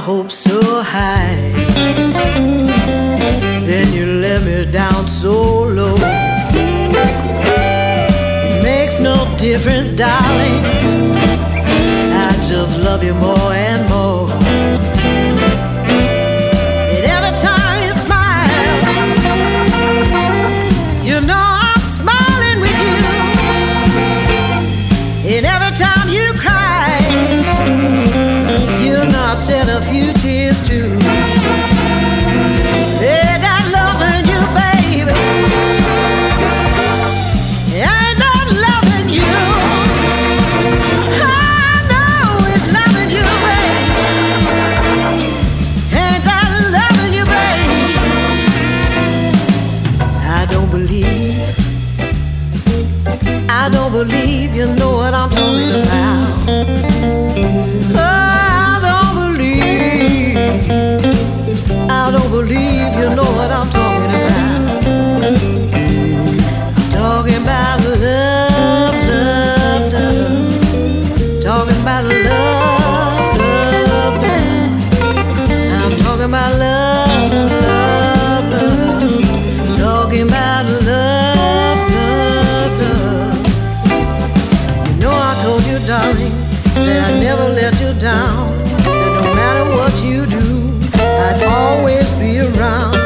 hopes so high, then you let me down so low. It makes no difference, darling, I just love you more and more. And every time you smile, you know I'm smiling with you. And every time you cry, you know I shed a few tears too. Ain't that loving you, baby? Ain't that loving you? I know it's loving you, baby. Ain't that loving you, baby? I don't believe you know what I'm talking about. I don't believe you know what I'm talking about. I'm talking about love, love, love. Talking about love, love, love. I'm talking about love, love, love. Talking about love, love, love. You know I told you, darling, that I never let you down. That no matter what you do, I'd always be around.